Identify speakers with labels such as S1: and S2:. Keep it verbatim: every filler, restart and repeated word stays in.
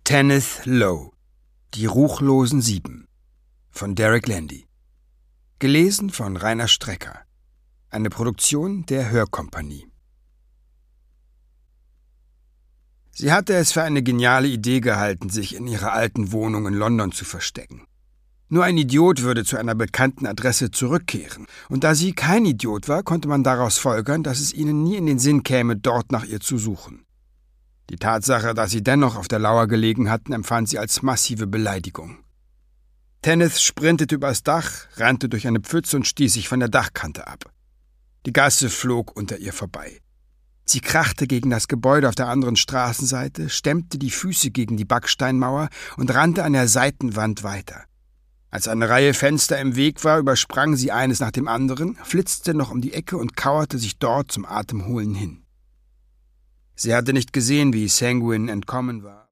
S1: Tanith Low, Die ruchlosen Sieben von Derek Landy. Gelesen von Rainer Strecker. Eine Produktion der Hörkompanie. Sie hatte es für eine geniale Idee gehalten, sich in ihrer alten Wohnung in London zu verstecken. Nur ein Idiot würde zu einer bekannten Adresse zurückkehren, und da sie kein Idiot war, konnte man daraus folgern, dass es ihnen nie in den Sinn käme, dort nach ihr zu suchen. Die Tatsache, dass sie dennoch auf der Lauer gelegen hatten, empfand sie als massive Beleidigung. Tanith sprintete übers Dach, rannte durch eine Pfütze und stieß sich von der Dachkante ab. Die Gasse flog unter ihr vorbei. Sie krachte gegen das Gebäude auf der anderen Straßenseite, stemmte die Füße gegen die Backsteinmauer und rannte an der Seitenwand weiter. Als eine Reihe Fenster im Weg war, übersprang sie eines nach dem anderen, flitzte noch um die Ecke und kauerte sich dort zum Atemholen hin. Sie hatte nicht gesehen, wie Sanguine entkommen war.